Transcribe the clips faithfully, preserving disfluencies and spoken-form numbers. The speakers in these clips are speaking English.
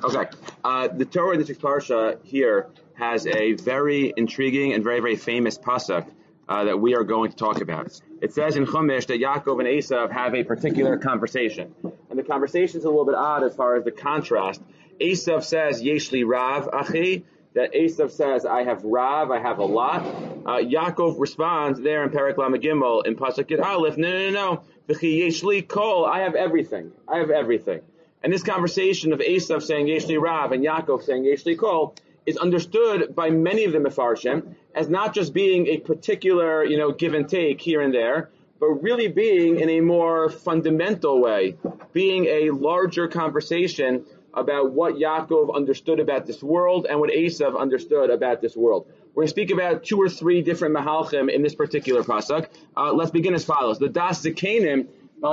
Okay. Uh, the Torah in this parsha here has a very intriguing and very, very famous pasuk uh, that we are going to talk about. It says in Chumash that Yaakov and Esav have a particular conversation. And the conversation is a little bit odd as far as the contrast. Esav says, Yeshli Rav Achi, that Esav says, I have Rav, I have a lot. Uh, Yaakov responds there in Perek Lamed Gimel in Pasuk Yud Aleph, no, no, no, no, V'chi Yeshli Kol, I have everything, I have everything. And this conversation of Esav saying Yeshli Rav and Yaakov saying Yeshli Kol is understood by many of the Mefarshim as not just being a particular, you know, give and take here and there, but really being in a more fundamental way, being a larger conversation about what Yaakov understood about this world and what Esav understood about this world. We're going to speak about two or three different Mahalchim in this particular pasuk. Uh, let's begin as follows. The Das Zekanim,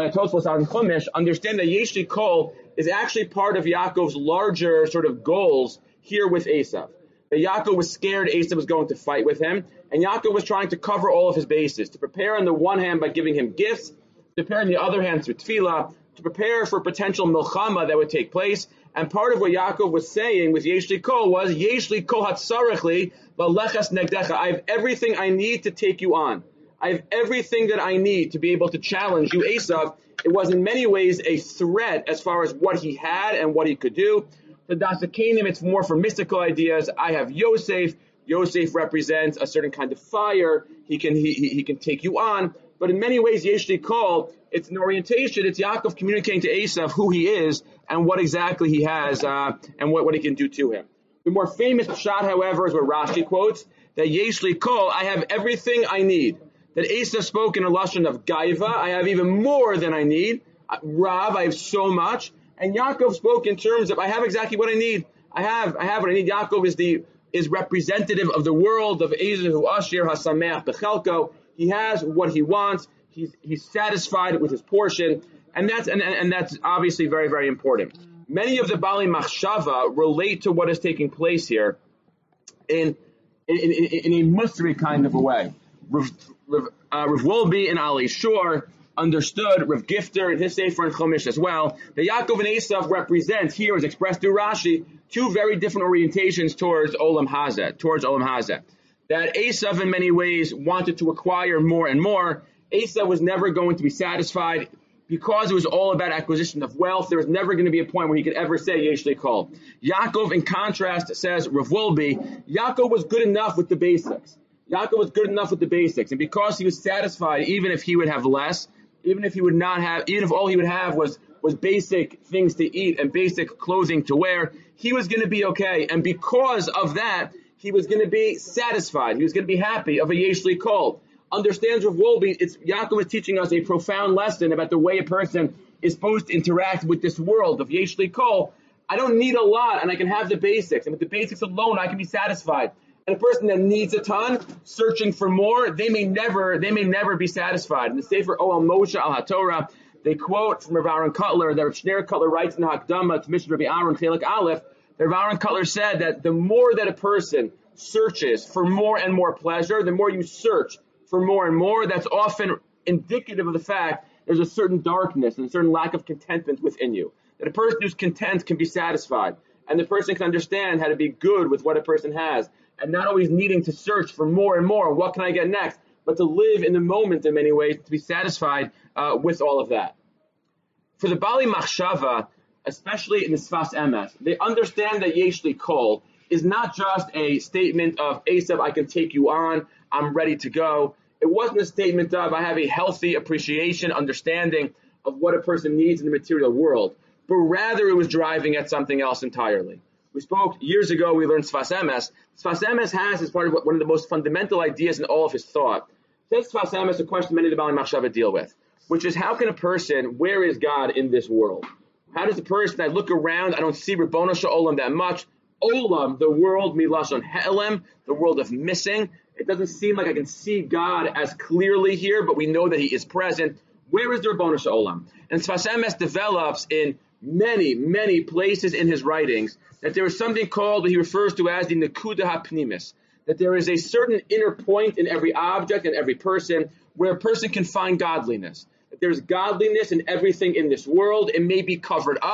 understand that Yeshli Kol is actually part of Yaakov's larger sort of goals here with Esav. That Yaakov was scared Esav was going to fight with him, and Yaakov was trying to cover all of his bases, to prepare on the one hand by giving him gifts, to prepare on the other hand through tefillah, to prepare for potential milchama that would take place. And part of what Yaakov was saying with Yeshli Kol was, Yeshli Kol hatzarechli v'lechas negdecha. I have everything I need to take you on. I have everything that I need to be able to challenge you, Esav. It was in many ways a threat as far as what he had and what he could do. For Das Zekanim, it's more for mystical ideas. I have Yosef. Yosef represents a certain kind of fire. He can he, he can take you on. But in many ways, Yeshli Kol, it's an orientation. It's Yaakov communicating to Esav who he is and what exactly he has uh, and what, what he can do to him. The more famous pshat, however, is what Rashi quotes, that Yeshli Kol, I have everything I need. That Esav spoke in a lashon of gaiva, I have even more than I need. Rav, I have so much. And Yaakov spoke in terms of, I have exactly what I need. I have, I have what I need. Yaakov is the is representative of the world of Esav Asher Hasameach Bechelko. He has what he wants. He's he's satisfied with his portion, and that's and, and that's obviously very, very important. Many of the Bali Machshava relate to what is taking place here in in, in, in a Musri kind of a way. Rav, Rav, uh, Rav Wolbe and Ali Shor understood, Rav Gifter and his Sefer and Chumash as well, that Yaakov and Esav represent, here as expressed through Rashi, two very different orientations towards Olam Hazeh, towards Olam Hazeh. That Esav in many ways wanted to acquire more and more. Esav was never going to be satisfied because it was all about acquisition of wealth. There was never going to be a point where he could ever say Yeshli Kol. Yaakov, in contrast, says Rav Wolbe, Yaakov was good enough with the basics. Yaakov was good enough with the basics, and because he was satisfied, even if he would have less, even if he would not have, even if all he would have was was basic things to eat and basic clothing to wear, he was going to be okay. And because of that, he was going to be satisfied. He was going to be happy of a Yeshli Kol. Understands Rav Wolbe, it's Yaakov is teaching us a profound lesson about the way a person is supposed to interact with this world of Yeshli Kol. I don't need a lot, and I can have the basics, and with the basics alone, I can be satisfied. And a person that needs a ton, searching for more, they may never, they may never be satisfied. In the Sefer Oel Moshe Al HaTorah, they quote from Rav Aaron Kotler, that Rav Shneur Kotler writes in the Hakdama to Mishnah Rabbi Aaron Chelik Aleph, that Rav Aaron Kotler said that the more that a person searches for more and more pleasure, the more you search for more and more, that's often indicative of the fact there's a certain darkness and a certain lack of contentment within you. That a person who's content can be satisfied, and the person can understand how to be good with what a person has, and not always needing to search for more and more. What can I get next? But to live in the moment in many ways, to be satisfied uh, with all of that. For the Bali Machshava, especially in the Sfas Emes, they understand that Yeshli Kol is not just a statement of Esav, I can take you on, I'm ready to go. It wasn't a statement of I have a healthy appreciation, understanding of what a person needs in the material world, but rather it was driving at something else entirely. We spoke years ago, we learned Sfas Emes. Sfas Emes has, as part of one of the most fundamental ideas in all of his thought, says Sfas Emes a question many of the Bali Machshava deal with, which is how can a person, where is God in this world? How does a person, I look around, I don't see Ribbono Shel Olam that much. Olam, the world, milashon he'elem, the world of missing. It doesn't seem like I can see God as clearly here, but we know that he is present. Where is the Ribbono Shel Olam? And Sfas Emes develops in many, many places in his writings that there is something called, what he refers to as the Nekuda HaPnimis, that there is a certain inner point in every object and every person where a person can find godliness. That there's godliness in everything in this world. It may be covered up.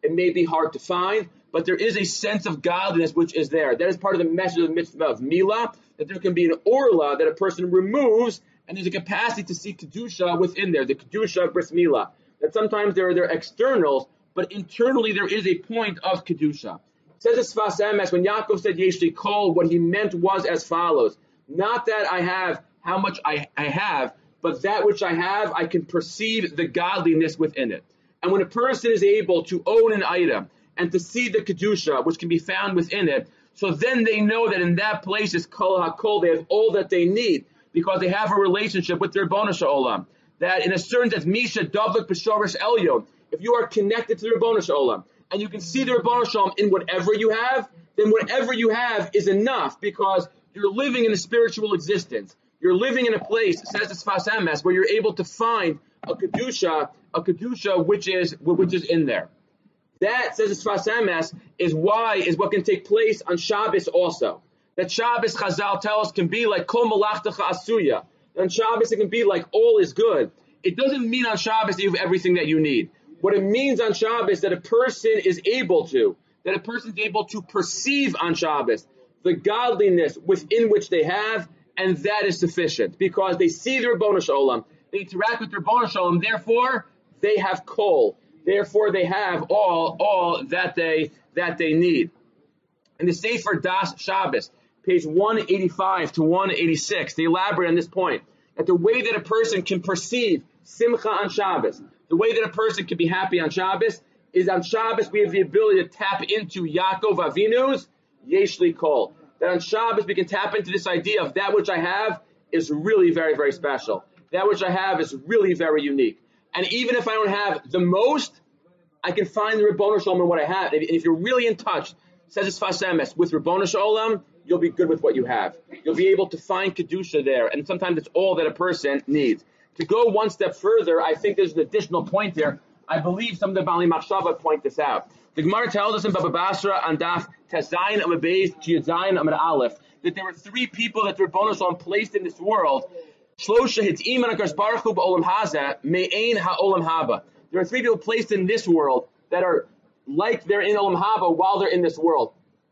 It may be hard to find, but there is a sense of godliness which is there. That is part of the message of the mitzvah of Mila, that there can be an orla that a person removes, and there's a capacity to see Kedusha within there, the Kedusha of Bris Mila. That sometimes there are, there are externals, but internally there is a point of Kedusha. It says as Sfas Emes, when Yaakov said Yeshli Kol, what he meant was as follows. Not that I have how much I, I have, but that which I have, I can perceive the godliness within it. And when a person is able to own an item and to see the Kedusha, which can be found within it, so then they know that in that place is Kol HaKol, they have all that they need, because they have a relationship with their Ribono Shel Olam. That in a certain sense, Misha Davlik B'Shorish Elyon, if you are connected to the Ribono Shel Olam, and you can see the Ribono Shel Olam in whatever you have, then whatever you have is enough, because you're living in a spiritual existence. You're living in a place, says the Sfas Emes, where you're able to find a Kedusha, a Kedusha which is which is in there. That, says the Sfas Emes, is why, is what can take place on Shabbos also. That Shabbos, Chazal tell us, can be like Kol Malachtecha Asuya. On Shabbos it can be like all is good. It doesn't mean on Shabbos that you have everything that you need. What it means on Shabbos that a person is able to, that a person is able to perceive on Shabbos the godliness within which they have, and that is sufficient, because they see the Ribono Shel Olam, they interact with the Ribono Shel Olam, therefore they have kol, therefore they have all all that they that they need. In the Sefer Das Shabbos, page one eighty-five to one eighty-six, they elaborate on this point, that the way that a person can perceive Simcha on Shabbos, the way that a person can be happy on Shabbos, is on Shabbos we have the ability to tap into Yaakov Avinu's Yeshli Kol. That on Shabbos we can tap into this idea of that which I have is really very, very special. That which I have is really very unique. And even if I don't have the most, I can find the Ribono Shel Olam in what I have. And if you're really in touch, says it's Sfas Emes, with Ribono Shel Olam, you'll be good with what you have. You'll be able to find Kedusha there. And sometimes it's all that a person needs. To go one step further, I think there's an additional point there. I believe some of the Bali Machshava point this out. The Gemara tells us in Baba Basra on Daf Tezayin Amud Beis Chiyazayin Amud Aleph that there were three people that the Ribono Shel Olam placed in this world. Shlosha Hitzim Anakas Baruch Hu Ba'olam Haza Me'ein Ha'olam Haba. There are three people placed in this world that are like they're in Olam Haba while they're in this world.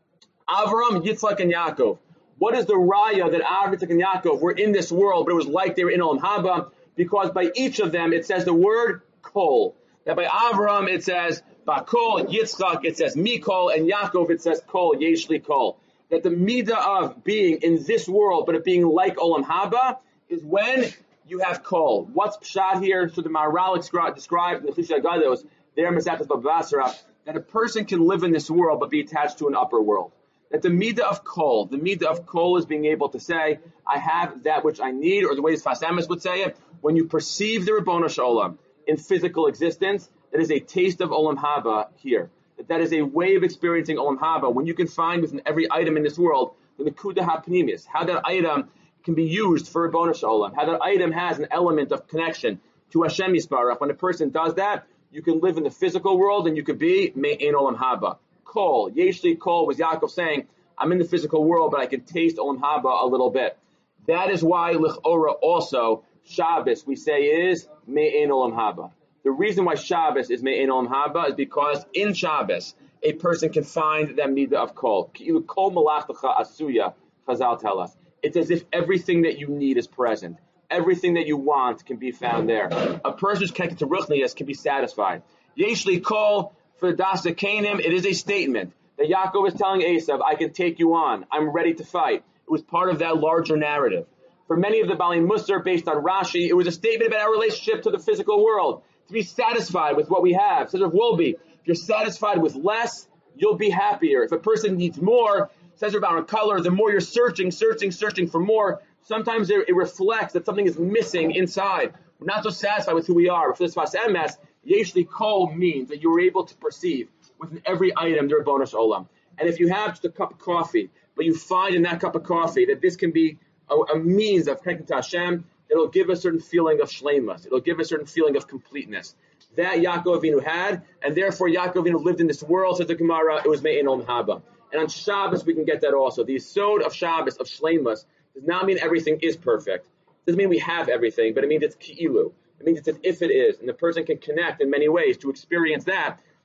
Avram, Yitzchak, and Yaakov. What is the raya that Avram, Yitzchak, and Yaakov were in this world, but it was like they were in Olam Haba? Because by each of them it says the word Kol. That by Avram it says Bakol, Yitzchak, it says Mikol, and Yaakov, it says Kol, Yeshli Kol. That the midah of being in this world, but of being like Olam Haba, is when you have Kol. What's Pshat here? So the Maharal described in the Chishah Gados, there in Masechtas Baba Basra, that a person can live in this world, but be attached to an upper world. That the midah of Kol, the midah of Kol is being able to say, I have that which I need, or the way Sfas Emes would say it, when you perceive the Ribono Shel Olam in physical existence, that is a taste of Olam Haba here. That that is a way of experiencing Olam Haba, when you can find within every item in this world, the Nekuda HaPnimis, how that item can be used for Ribono Shel Olam, how that item has an element of connection to Hashem Yisbarach. When a person does that, you can live in the physical world and you can be Me'ein Olam Haba. Kol, Yeshli Kol was Yaakov saying, I'm in the physical world, but I can taste Olam Haba a little bit. That is why L'chora also, Shabbos, we say is Me'ein Olam Haba. The reason why Shabbos is Me'ein Olam Haba is because in Shabbos, a person can find that midah of Kol. Kol Malachtecha Asuya, Chazal tell us. It's as if everything that you need is present. Everything that you want can be found there. A person who's connected to Ruchnias can be satisfied. Yeshli Kol, for the Das Kanim, it is a statement that Yaakov is telling Esav, I can take you on. I'm ready to fight. It was part of that larger narrative. For many of the Bali Musar, based on Rashi, it was a statement about our relationship to the physical world. To be satisfied with what we have. Says Rav Wolbe, if you're satisfied with less, you'll be happier. If a person needs more, says about a color, the more you're searching, searching, searching for more, sometimes it, it reflects that something is missing inside. We're not so satisfied with who we are. But for this Sfas Emes, Yeshli Kol means that you're able to perceive within every item the Ribono Shel Olam. And if you have just a cup of coffee, but you find in that cup of coffee that this can be a, a means of connecting to Hashem, it'll give a certain feeling of shleimus. It'll give a certain feeling of completeness. That Yaakov Avinu had, and therefore Yaakov Avinu lived in this world, says the Gemara, it was Me'ein Olam Haba. And on Shabbos we can get that also. The Yisod of Shabbos, of shleimus, does not mean everything is perfect. It doesn't mean we have everything, but it means it's ki'ilu. It means it's as if it is. And the person can connect in many ways to experience that.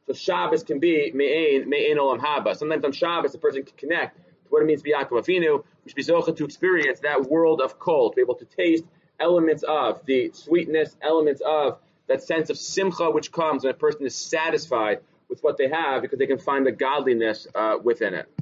So Shabbos can be me'ein, me'ein olam haba. Sometimes on Shabbos, a person can connect to what it means to be Yaakov Avinu, which be zocha to experience that world of kol, to be able to taste elements of the sweetness, elements of that sense of simcha which comes when a person is satisfied with what they have because they can find the godliness uh, within it.